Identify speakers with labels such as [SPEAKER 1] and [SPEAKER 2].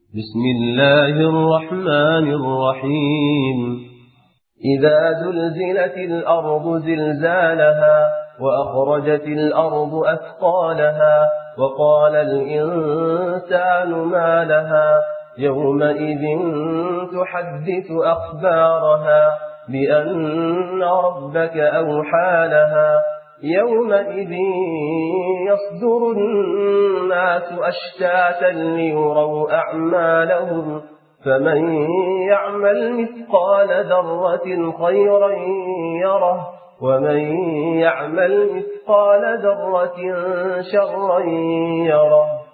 [SPEAKER 1] بسم الله الرحمن الرحيم إذا زلزلت الأرض زلزالها وأخرجت الأرض أثقالها وقال الإنسان ما لها يومئذ تحدث أخبارها بأن ربك أوحى لها يومئذ يصدر الناس أشتاتا ليروا أعمالهم فمن يعمل مثقال ذرة خيرا يره ومن يعمل مثقال ذرة شرا يره